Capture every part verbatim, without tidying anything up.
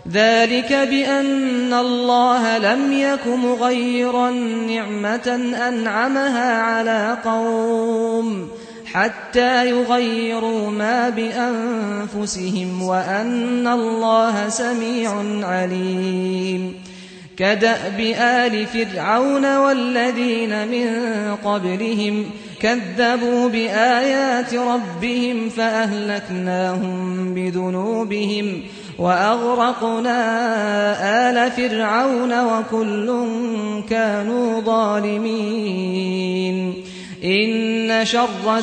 ذلك بأن الله لم يك مغيرا نعمة أنعمها على قوم حتى يغيروا ما بأنفسهم وأن الله سميع عليم. كدأب آل فرعون والذين من قبلهم كذبوا بآيات ربهم فأهلكناهم بذنوبهم وأغرقنا آل فرعون وكل كانوا ظالمين. إن شر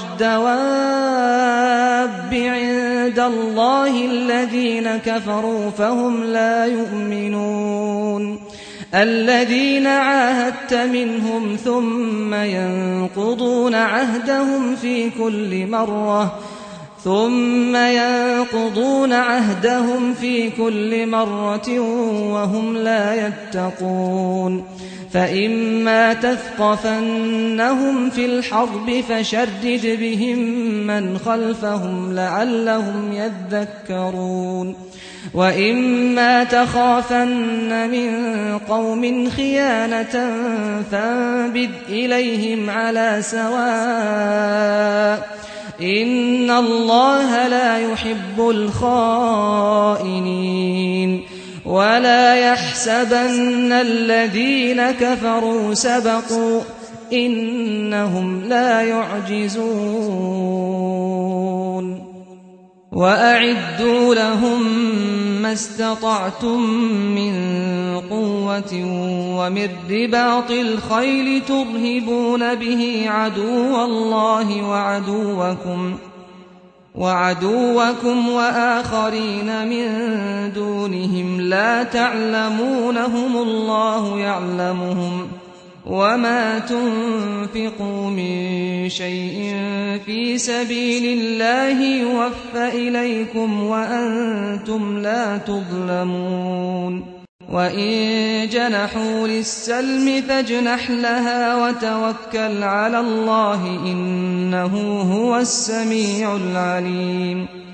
الدواب عند الله الذين كفروا فهم لا يؤمنون. الذين عاهدت منهم ثم ينقضون عهدهم في كل مرة ثم ينقضون عهدهم في كل مرة وهم لا يتقون. فإما تثقفنهم في الحرب فشرد بهم من خلفهم لعلهم يذكرون. وإما تخافن من قوم خيانة فانبذ إليهم على سواء إن الله لا يحب الخائنين. ولا يحسبن الذين كفروا سبقوا إنهم لا يعجزون. وأعدوا لهم ما استطعتم من قوة ومن رباط الخيل ترهبون به عدو الله وعدوكم وعدوكم وآخرين من دونهم لا تعلمونهم الله يعلمهم. وما تنفقوا من شيء في سبيل الله يوفى إليكم وأنتم لا تظلمون. وإن جنحوا للسلم فاجنح لها وتوكل على الله إنه هو السميع العليم.